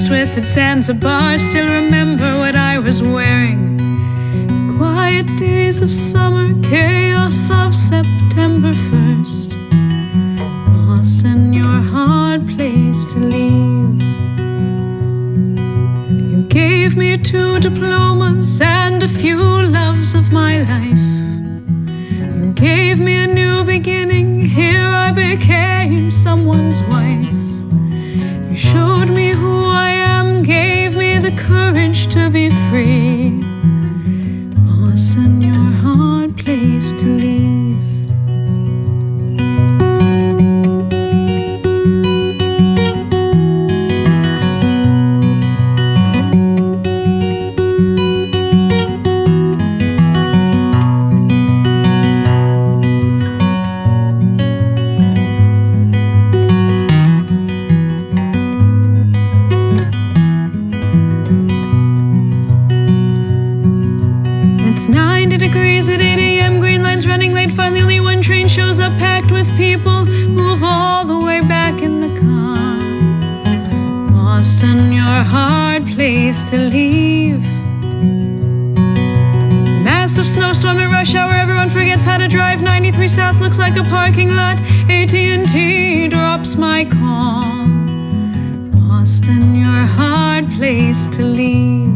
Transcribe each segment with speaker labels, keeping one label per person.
Speaker 1: danced with at Zanzibar still remember what I was wearing. Quiet days of summer, chaos of September 1st. Boston, your hard place to leave. You gave me 2 diplomas and a few loves of my life. You gave me a new beginning, here I became someone's wife. You showed me who I am, gave me the courage to be free. Boston, your hard place to leave. It's 90 degrees at 8 a.m. Green line's running late. Finally only one train shows up packed with people. Move all the way back in the car. Boston, your hard place to leave. Massive snowstorm at rush hour. Everyone forgets how to drive. 93 South looks like a parking lot. AT&T drops my call. Boston, your hard place to leave.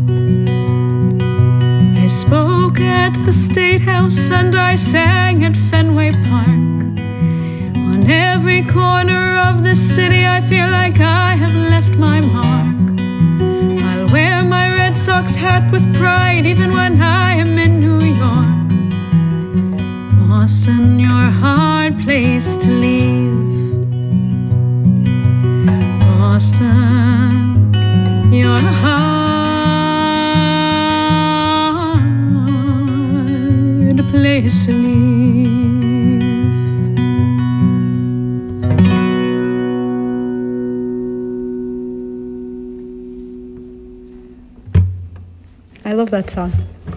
Speaker 1: I spoke at the State House and I sang at Fenway Park. On every corner of the city I feel like I have left my mark. I'll wear my Red Sox hat with pride even when I am in New York. Boston, your hard place to leave. Boston, your hard place to leave. I love that song.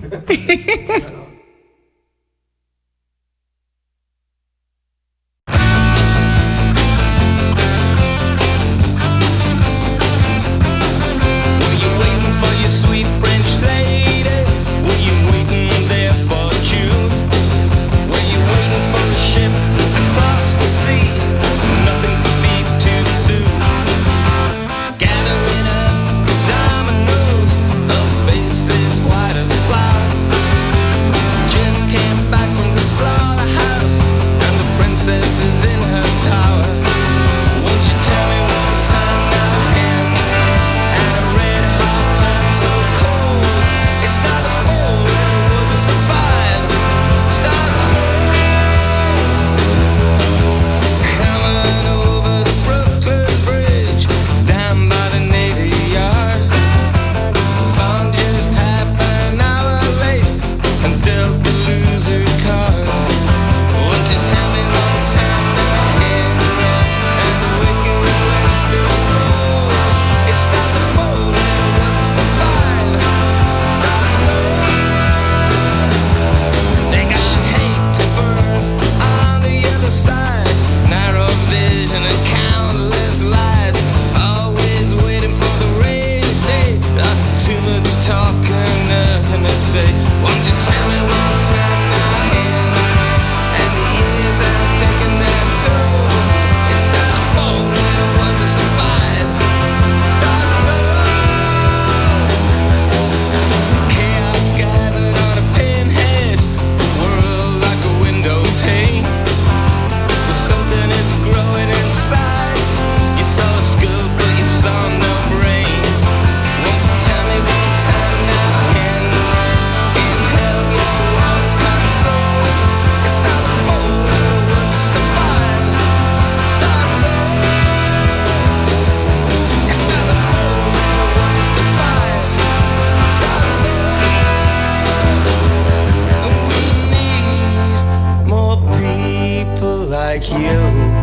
Speaker 2: like you.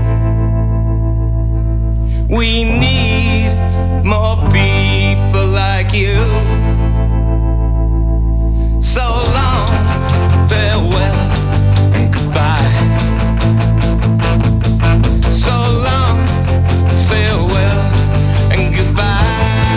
Speaker 2: We need more people like you. So long, farewell and goodbye. So long, farewell and goodbye.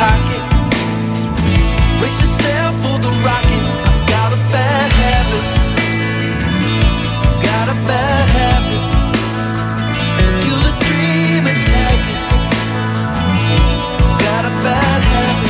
Speaker 2: pocket. Brace yourself for the rocket. I've got a bad habit. Got a bad habit. Kill the dream and tag it. Got a bad habit.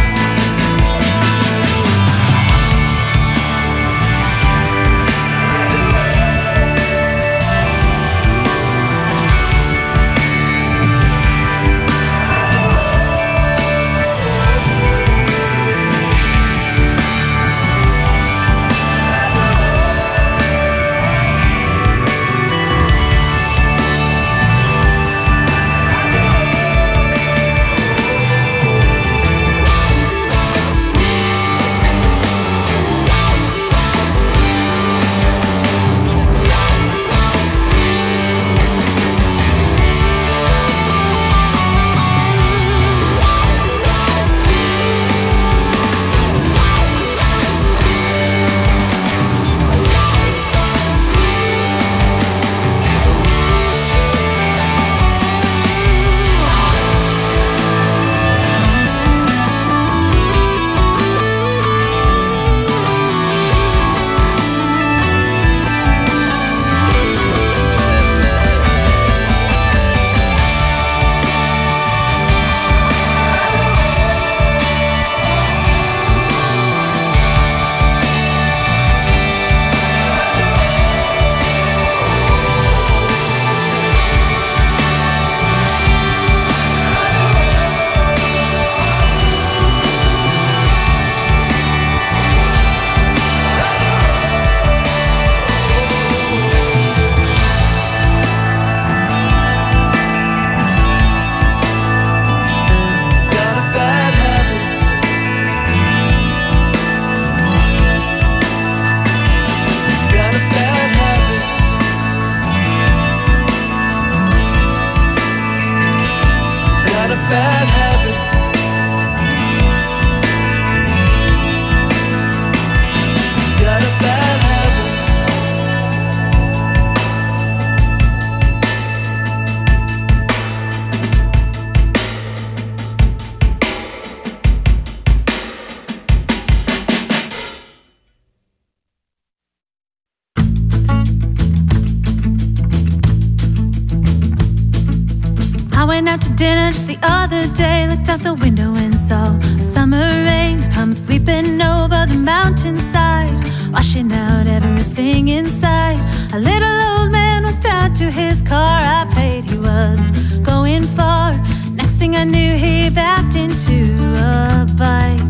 Speaker 3: Dinner just the other day, looked out the window and saw a summer rain come sweeping over the mountainside, washing out everything inside. A little old man walked out to his car. I prayed he was going far. Next thing I knew, he backed into a bike,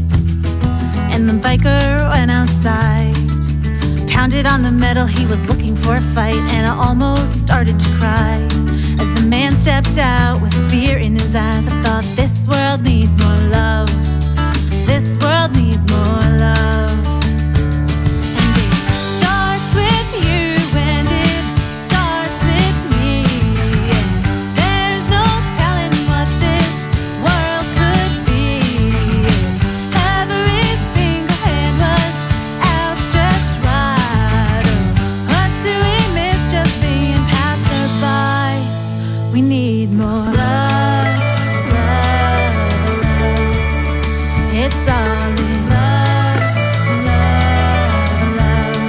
Speaker 3: and the biker went outside, pounded on the metal. He was looking for a fight, and I almost started to cry as the man stepped out with fear in his eyes. I thought, this world needs more love. This world needs more love. And it starts with you, and it starts with me. And there's no telling what this world could be. Every single hand was outstretched wide. Oh, what do we miss just being passerbys? We need more love, love, love. It's all in love, love, love.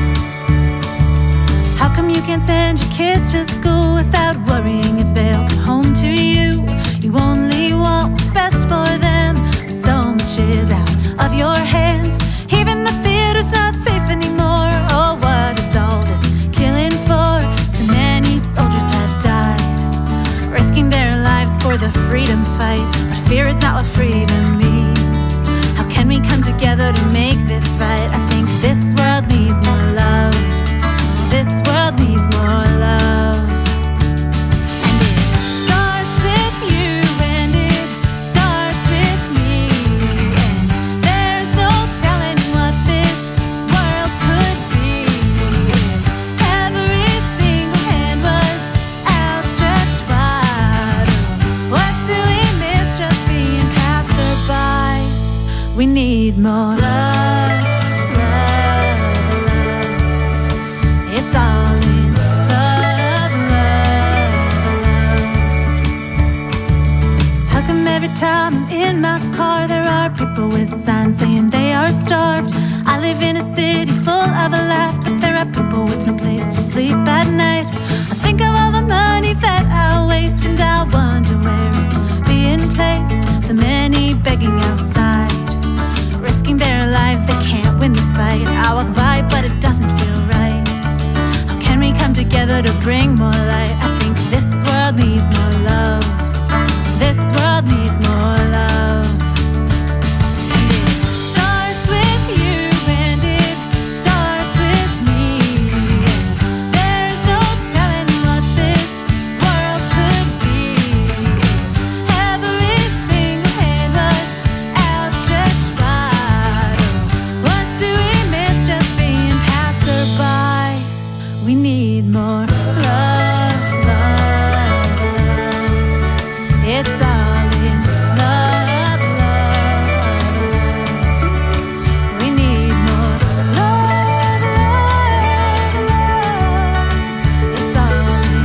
Speaker 3: How come you can't send your kids to school without worrying if they'll come home to you? You only want what's best for them, but so much is out of your hands. Even the theater's not safe anymore. Oh, what is all this killing for? So many soldiers have died, risking their lives for the freedom fight. But fear is not what freedom means. How can we come together to make this right? I think this world needs more love. This world needs more love. And it starts with you, and it starts with me. And there's no telling what this world could be. If every single hand was outstretched wide. What do we miss just being passerbys? We need more love, love, love. It's all in love, love, love. How come every town and in my car there are people with signs saying they are starved. I live in a city full of a laugh, but there are people with no place to sleep at night. I think of all the money that I waste and I wonder where it's being placed. So many begging outside, risking their lives, they can't win this fight. I walk by but it doesn't feel right. How can we come together to bring more light? I think this world needs more love. This world needs more love. And it starts with you and it starts with me. There's no telling what this world could be. Every single hand was outstretched wide. What do we miss just being passerbys? We need more love, love, love. It's all in love, love. We need more love, love, love. It's all in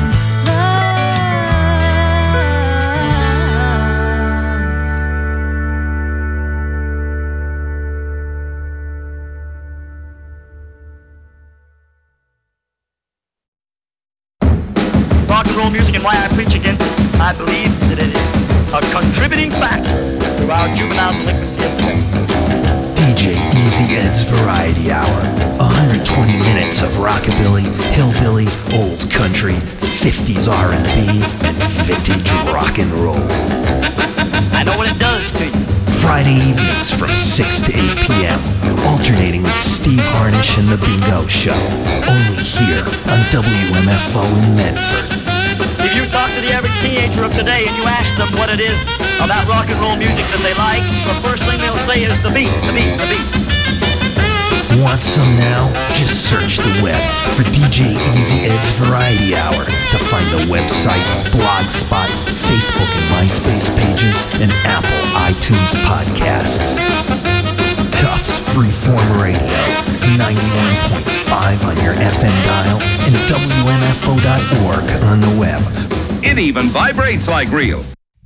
Speaker 4: Rock and roll music and why I preach against it. I believe that it is a contributing factor to our juvenile delinquency of sex.
Speaker 5: DJ Easy Ed's Variety Hour. 120 minutes of rockabilly, hillbilly, old country, 50s R&B, and vintage rock and roll.
Speaker 4: I know what it does to you.
Speaker 5: Friday evenings from 6 to 8 p.m. Alternating with Steve Harnish and The Bingo Show. Only here on WMFO in Medford.
Speaker 4: If you talk to the average teenager of today and you ask them what it is about rock and roll music that they like, the first thing they'll say is the beat, the beat, the beat.
Speaker 5: Want some now? Just search the web for DJ Easy Ed's Variety Hour to find the website, Blogspot, Facebook and MySpace pages, and Apple iTunes podcasts. Tufts Freeform Radio, 91.5 on your FM dial and WMFO.org on the web.
Speaker 6: It even vibrates like real.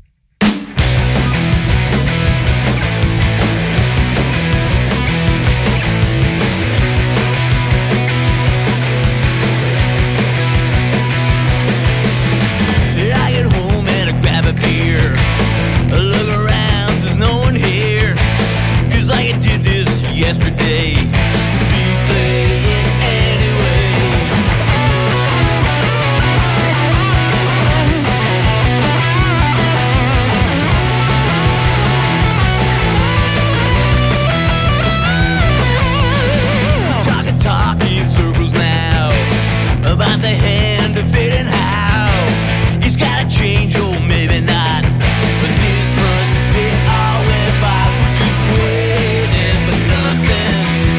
Speaker 2: I get home and I grab a beer. I look around, there's no one here. Feels like I did this yesterday. Replay it anyway. Talk in circles now about the hand of fate and how he's gotta change, or maybe not. But this must be all if I was just waiting for nothing.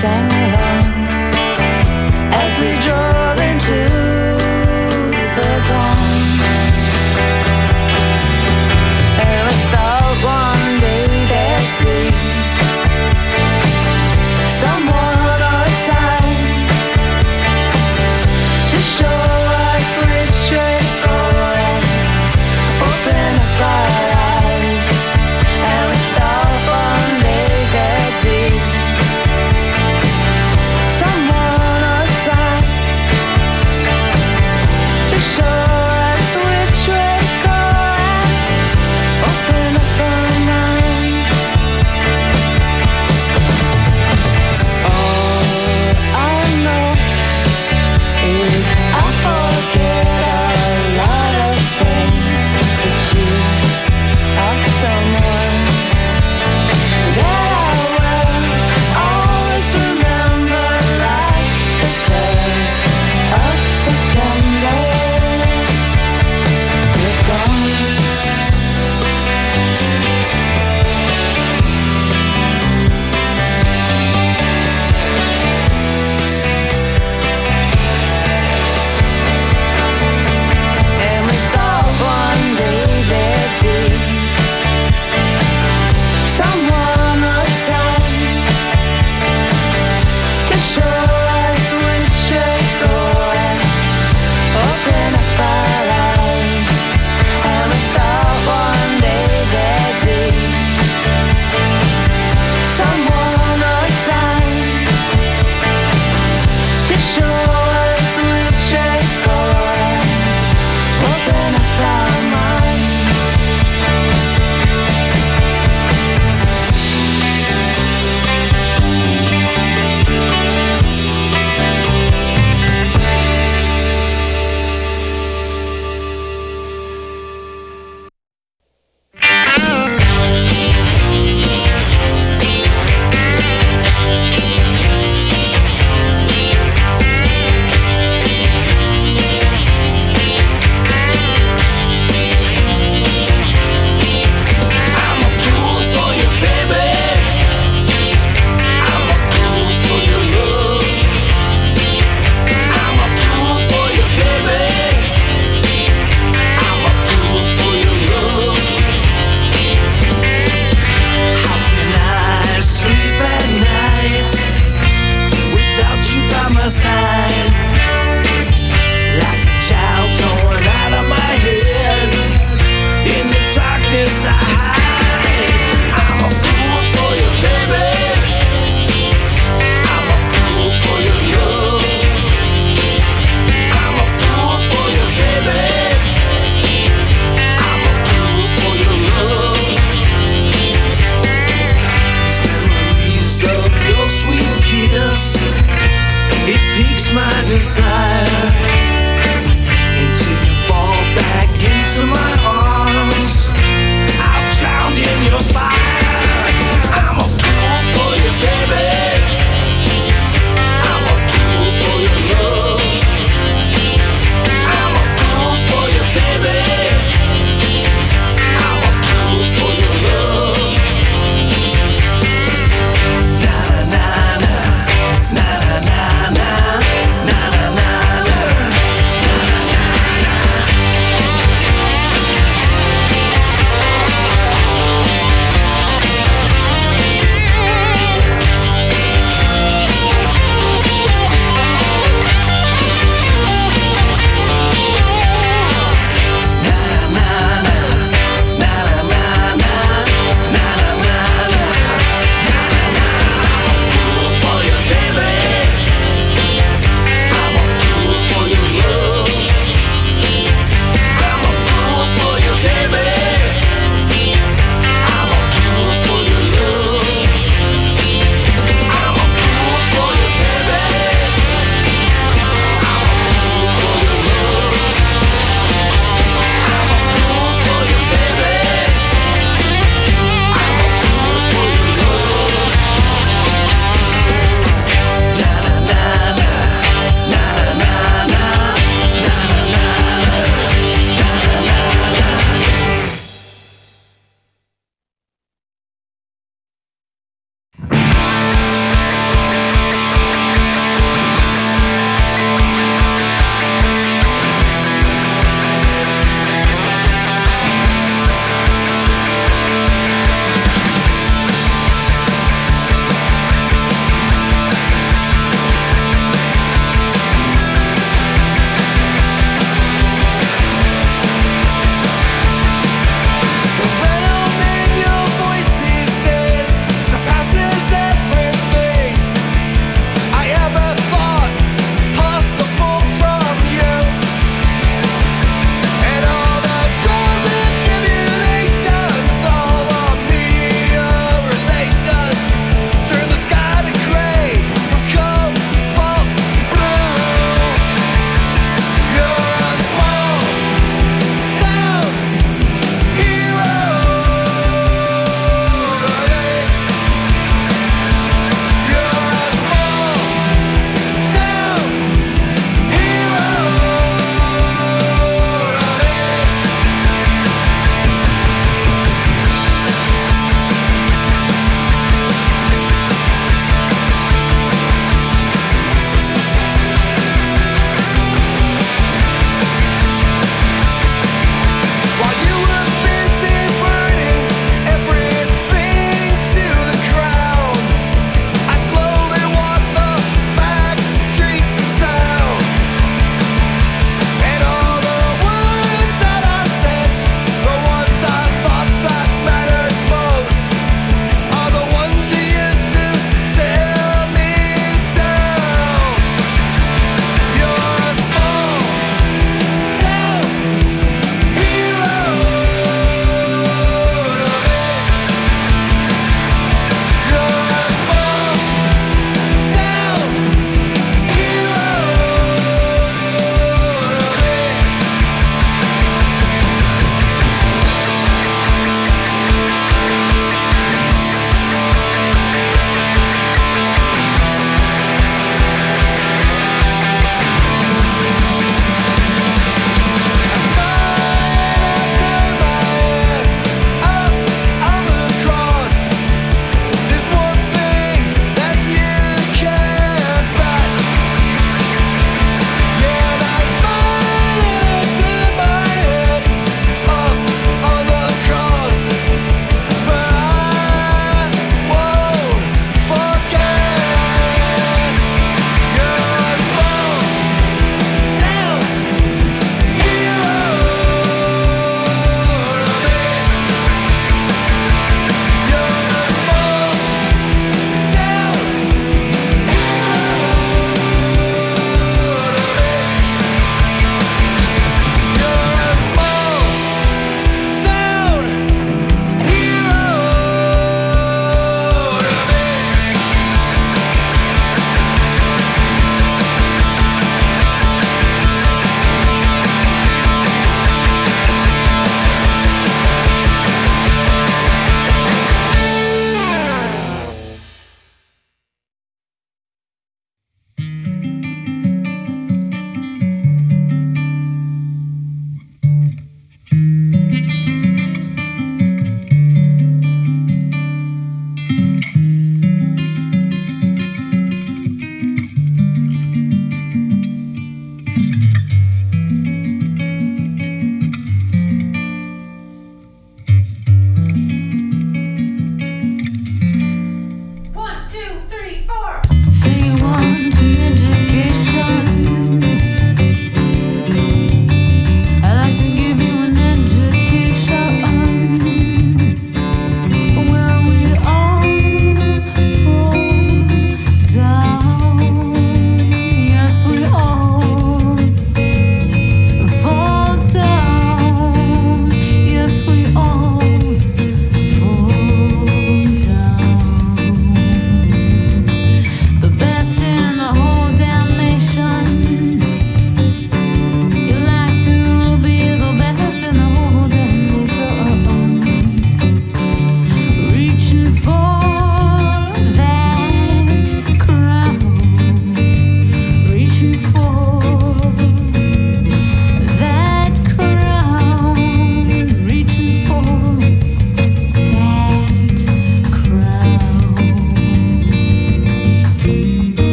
Speaker 7: sang along as we drove into the dawn. And we thought one day there'd be someone or a sign to show us which way to go and open up our eyes. And we thought one day there'd be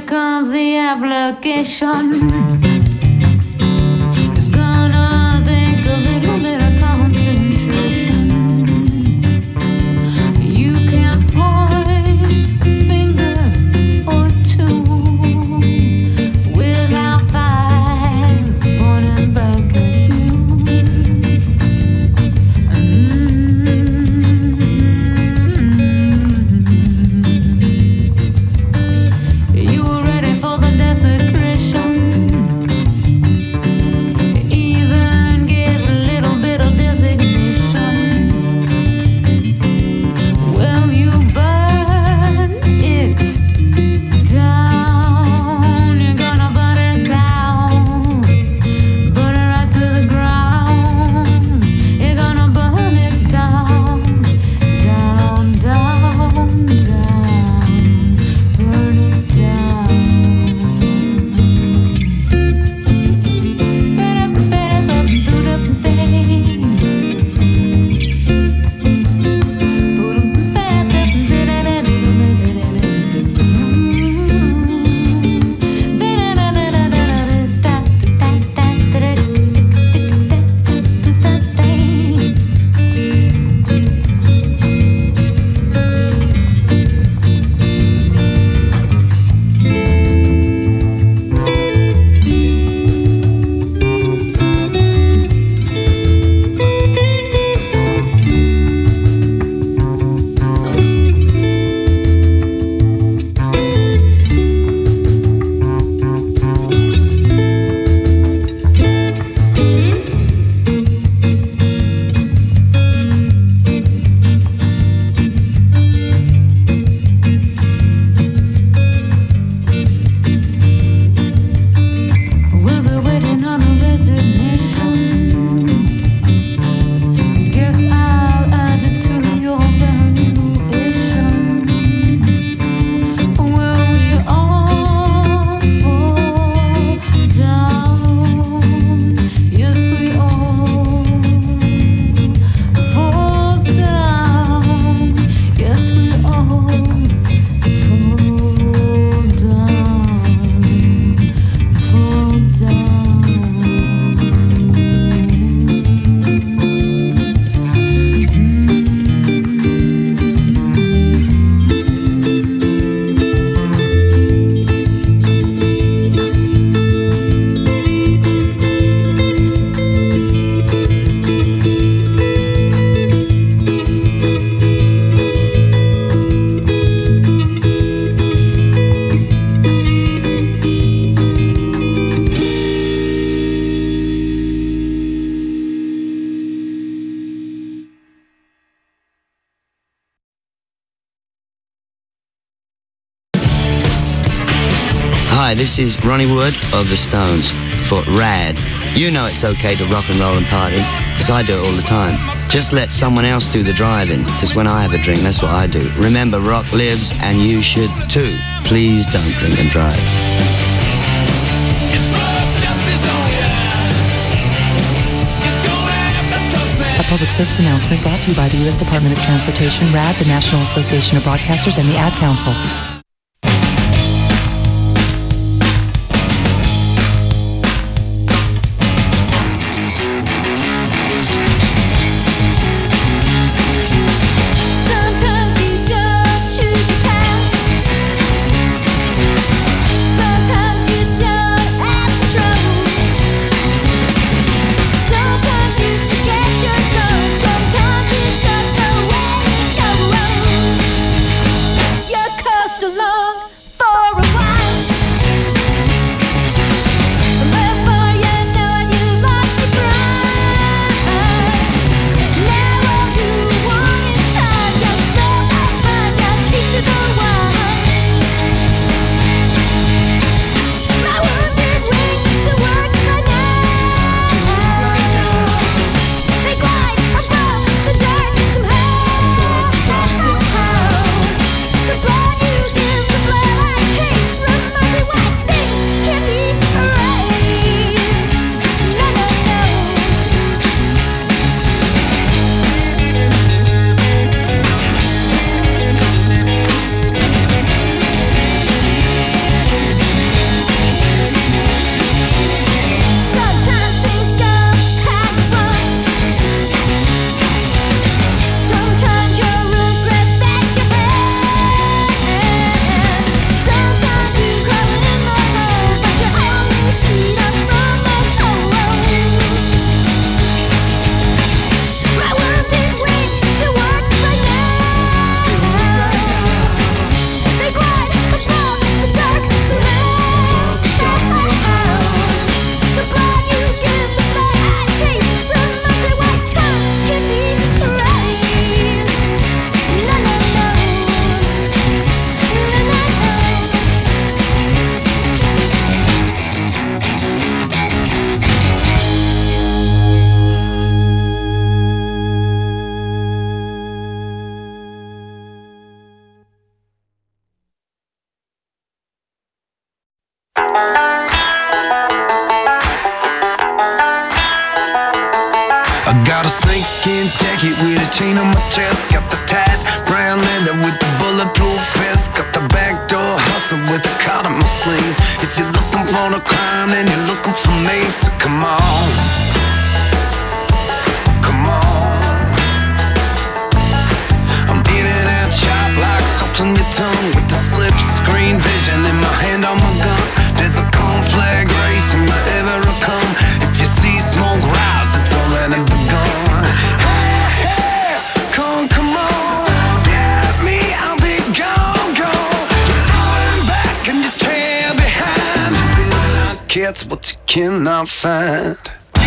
Speaker 3: comes the application. It's gonna take a little bit of concentration. You can't point a finger or two without five pointing back at you. You were ready for the desecration. Even gave a little bit of designation. Well, you burn it down. You're gonna burn it down. Burn it right to the ground. You're gonna burn it down. Down, down, down. Burn it down. We'll be waiting on a resignation. Guess I'll add it to your valuation. Well, we all fall down. Yes, we all fall down. Yes, we all fall down.
Speaker 8: Hi, this is Ronnie Wood of The Stones for Rad. You know it's okay to rock and roll and party, because I do it all the time. Just let someone else do the driving, because when I have a drink, that's what I do. Remember, rock lives, and you should too. Please don't drink and drive.
Speaker 9: A public service announcement brought to you by the U.S. Department of Transportation, RAD, the National Association of Broadcasters, and the Ad Council.
Speaker 3: Sometimes you don't choose your path. Sometimes you don't have control. Sometimes you forget your goals. Sometimes it's just the way it goes. You're cursed
Speaker 10: around and you're looking for me, so come on. Come on. I'm in and out sharp like salt on your tongue, with the slip screen vision in my hand on my gun. There's a conflag race in my ever come. If you see smoke rise, it's already begun. Hey, hey, come on. Get me, I'll be gone, gone. You're falling back and you trail behind. It's what you cannot find.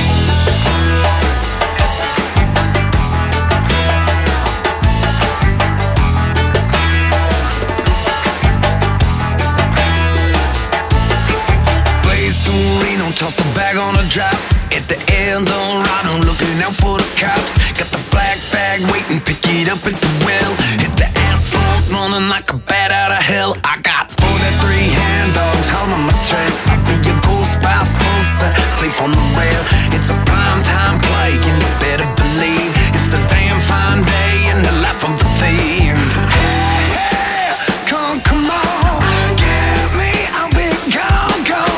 Speaker 10: Toss a bag on a drop at the Eldorado, looking out for the cops. Got the black bag waiting, pick it up at the well. Hit the asphalt, running like a bat out of hell. I got 43 hand dogs holding my trail. I'll be your ghost by sunset, safe on the rail. It's a prime time play, and you better believe it's a damn fine day in the life of a thief. Hey, hey, come on, get me, I'll be gone, gone.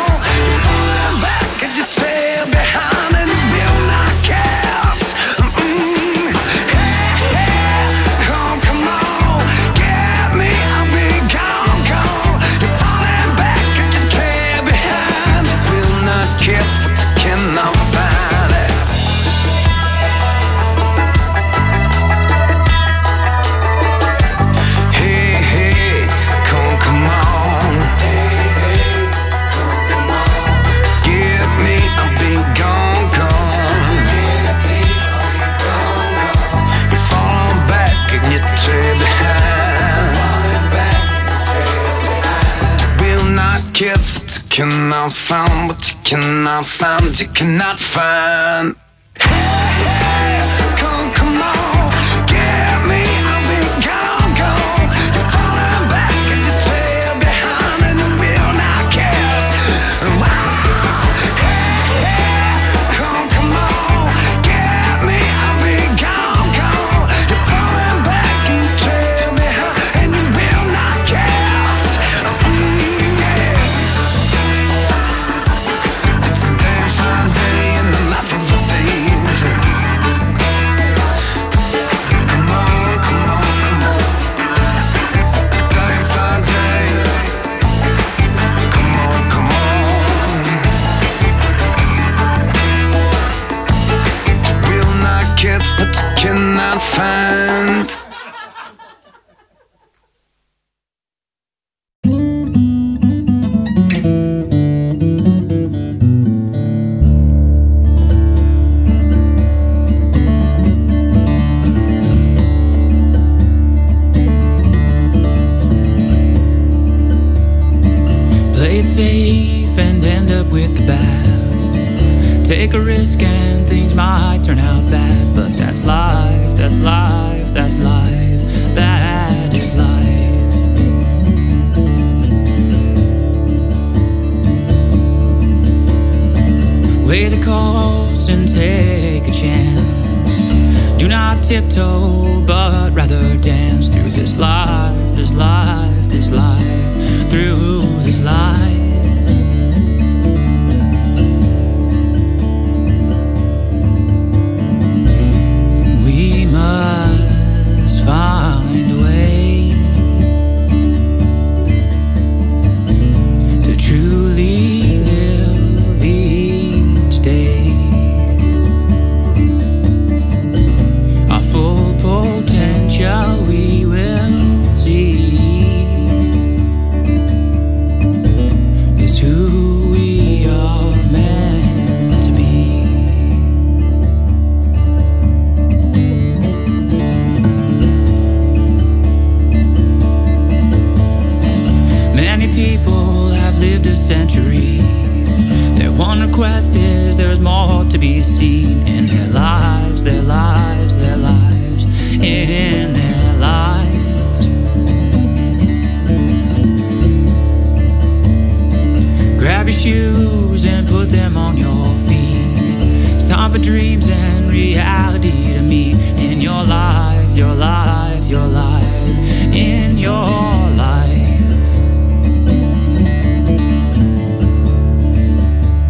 Speaker 10: Cannot find what you cannot find, you cannot find. Hey, hey, come on, get me, I'll be gone, gone. You're falling back and you trail behind and you will not guess. Hey, hey, come on, get me, I'll be gone, gone. You're falling back and you trail behind and you will not guess. But you cannot find.
Speaker 11: Play it safe and end up with the bad. Take a risk and things might turn out bad, but that's life, that's life, that's life, that is life. Weigh the cost and take a chance. Do not tiptoe, but rather dance through this life, this life, this life, through this life. Must find a way to truly live each day. Our full potential we will see is who we are meant to be. Many people have lived a century. Their one request is there's more to be seen in their lives, their lives, their lives, in their lives. Grab your shoes and put them on your feet. It's time for dreams and reality to meet in your life, your life, your life, in your life.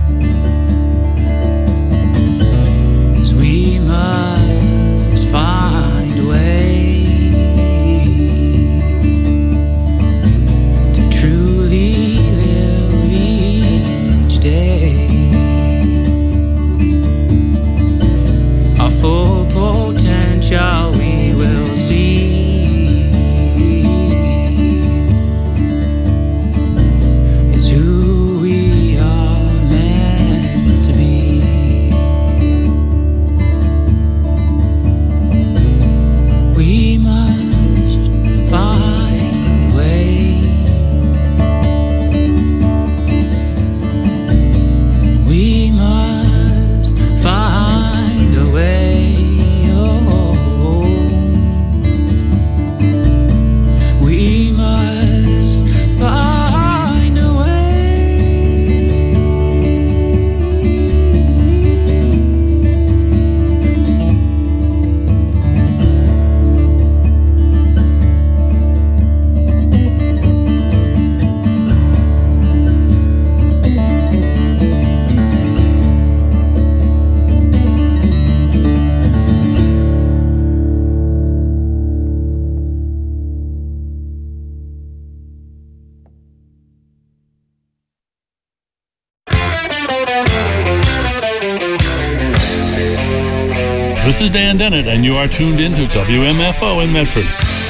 Speaker 12: This is Dan Dennett, and you are tuned into WMFO in Medford.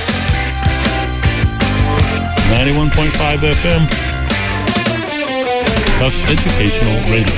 Speaker 12: 91.5 FM. Tufts Educational Radio.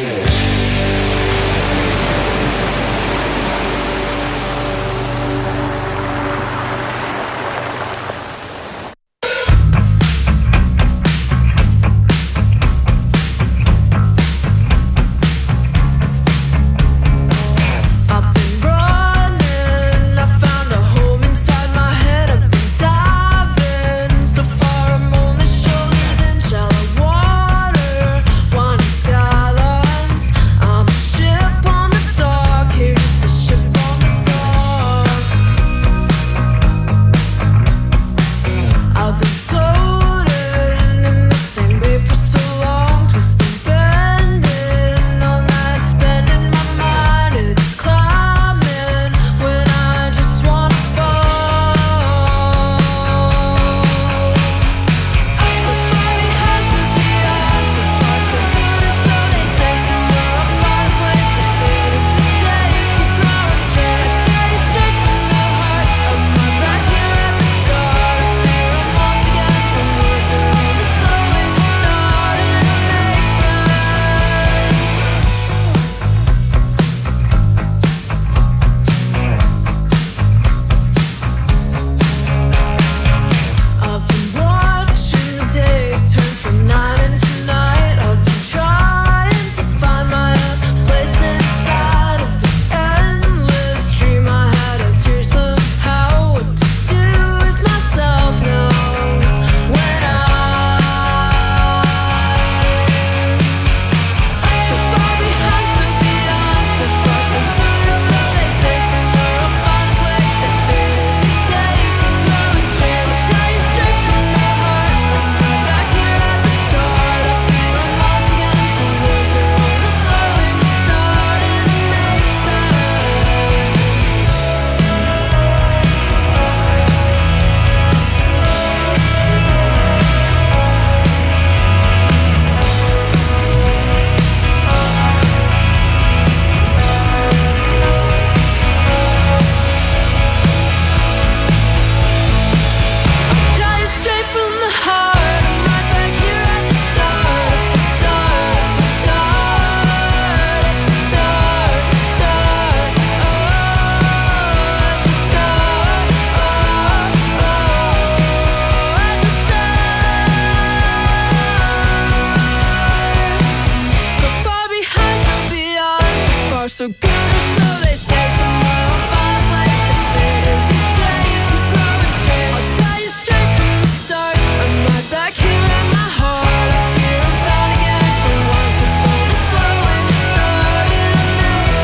Speaker 13: So good, so they say somewhere I'll find a place to fit. Is this place keep growing straight? I'll tell you straight from the start. I'm right back here in my heart. I fear I'm found again for once. It's only slowly starting to make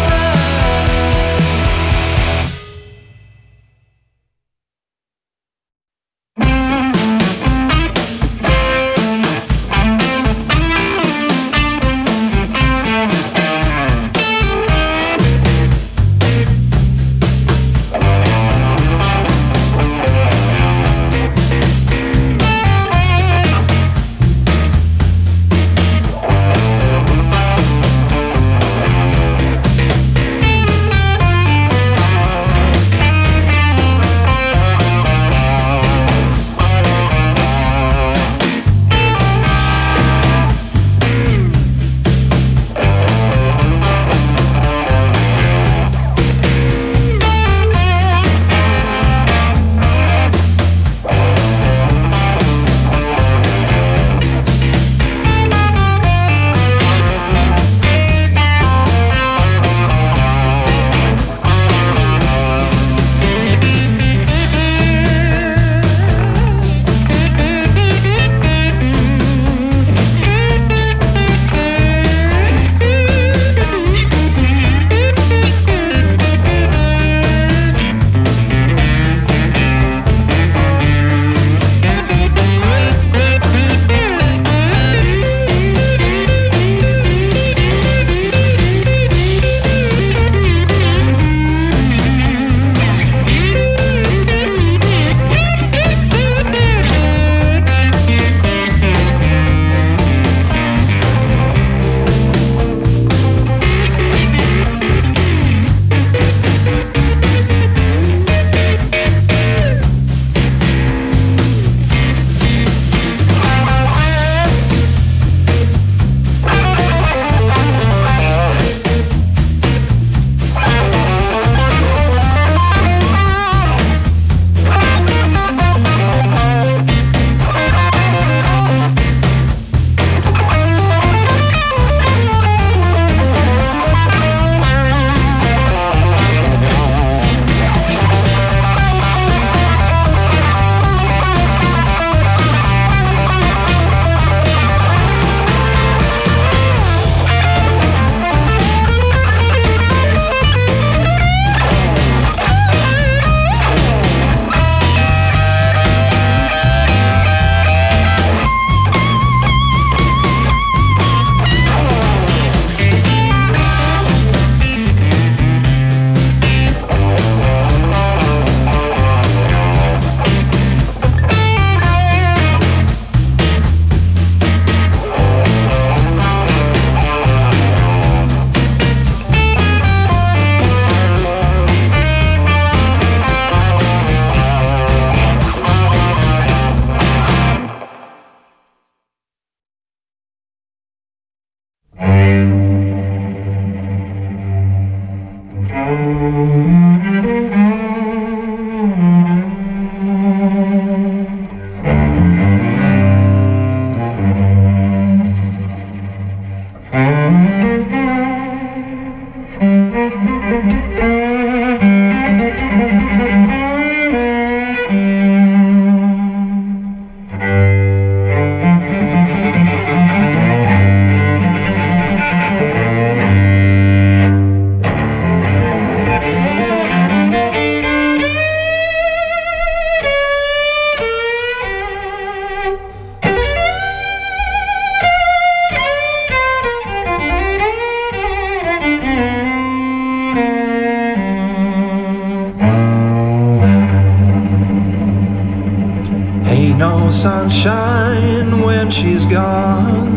Speaker 14: sunshine when she's gone.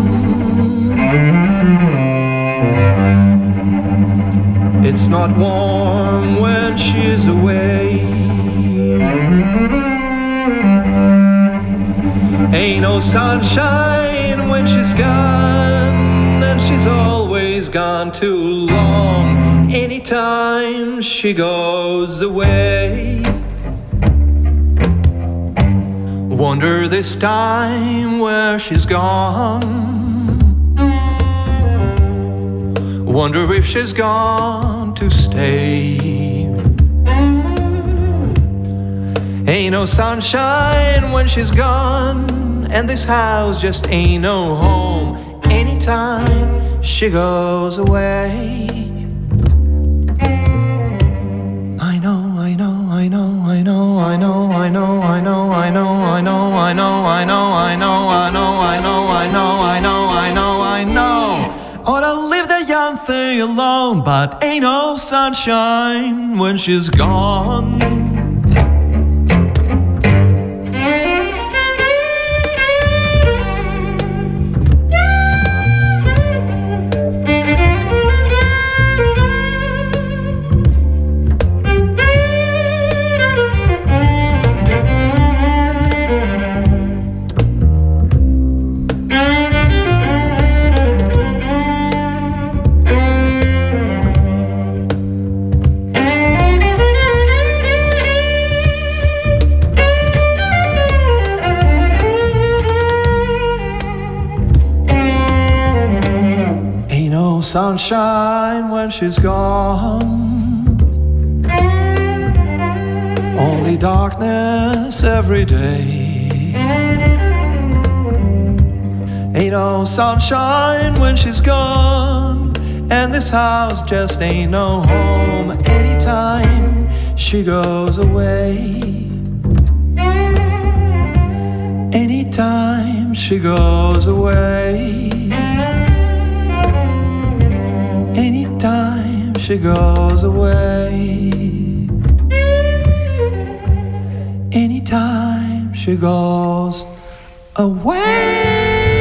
Speaker 14: It's not warm when she's away. Ain't no sunshine when she's gone, and she's always gone too long. Anytime she goes away. Wonder this time where she's gone. Wonder if she's gone to stay. Ain't no sunshine when she's gone, and this house just ain't no home. Anytime she goes away. I know, I know, I know, I know, I know, I know, I know, I know, I know, I know, I know, I know, I know, I know, I know, I know, I know, I know. Ought to leave the young thing alone, but ain't no sunshine when she's gone. Sunshine when she's gone. Only darkness every day. Ain't no sunshine when she's gone, and this house just ain't no home. Anytime she goes away. Anytime she goes away. Anytime she goes away. Anytime she goes away.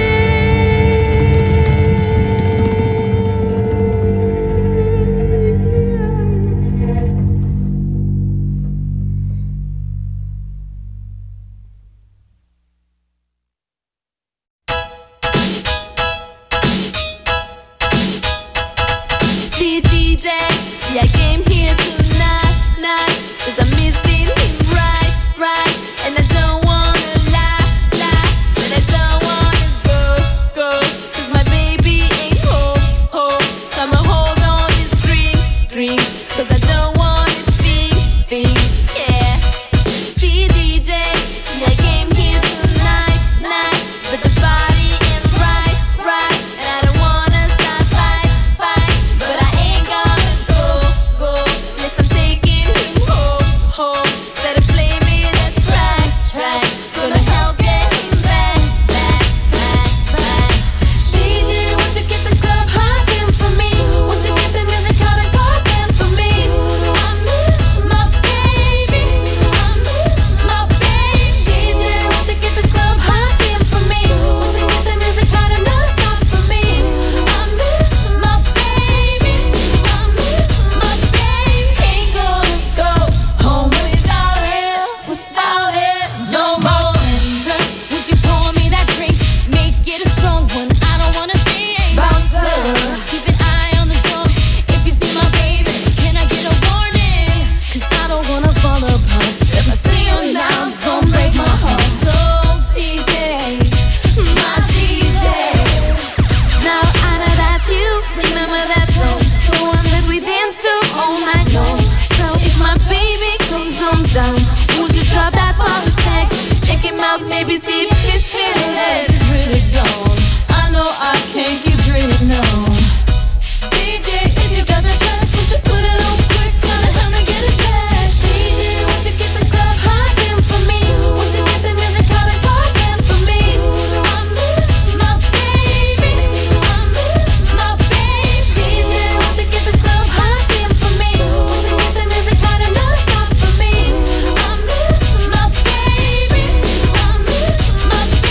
Speaker 15: Maybe see if he's feeling it. Really gone. I know I can't keep dreaming now. DJ, if you got the track, would you put it on quick? Gotta help me get it back. DJ, won't you get this club hopping for me? Won't you get the music hot and popping for me? I miss my baby. I miss my baby. DJ, won't you get this club hopping for me? Won't you get the music hot and non-stop for me? I miss my baby. I miss my baby.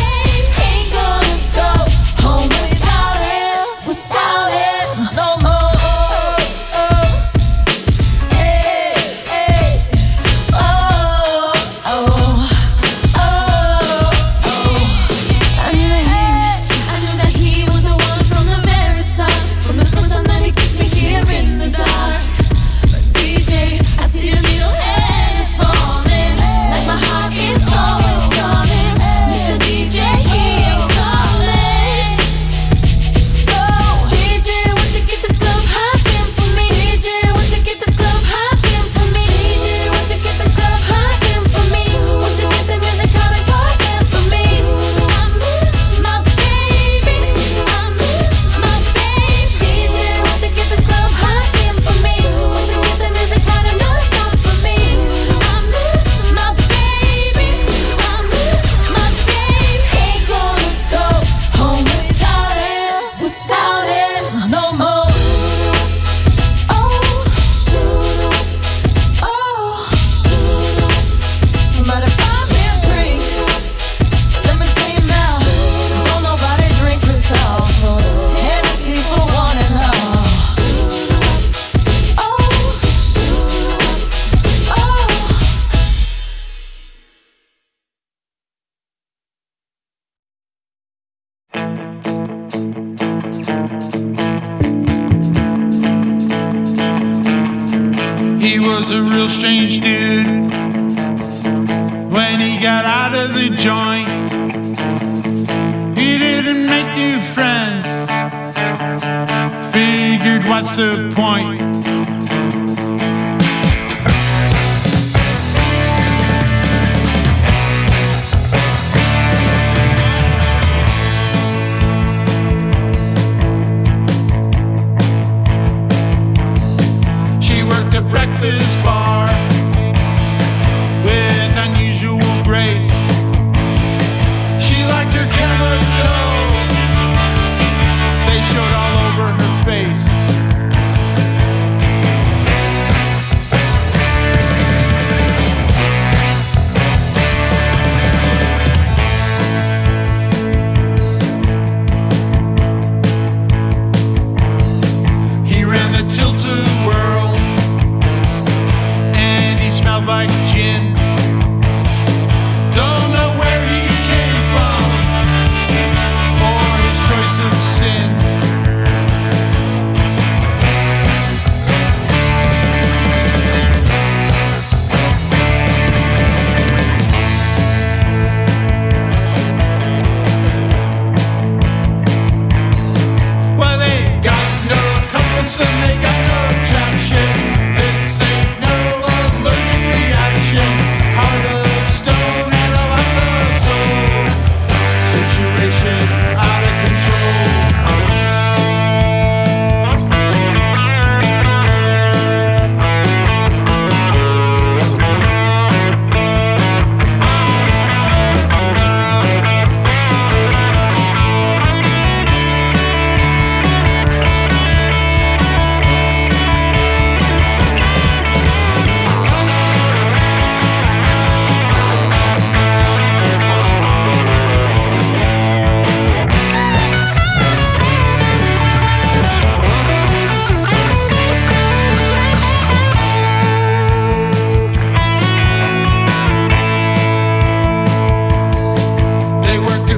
Speaker 16: was a real strange dude. When he got out of the joint, he didn't make new friends. Figured, what's the point? She worked a breakfast bar with unusual grace. She liked her chemical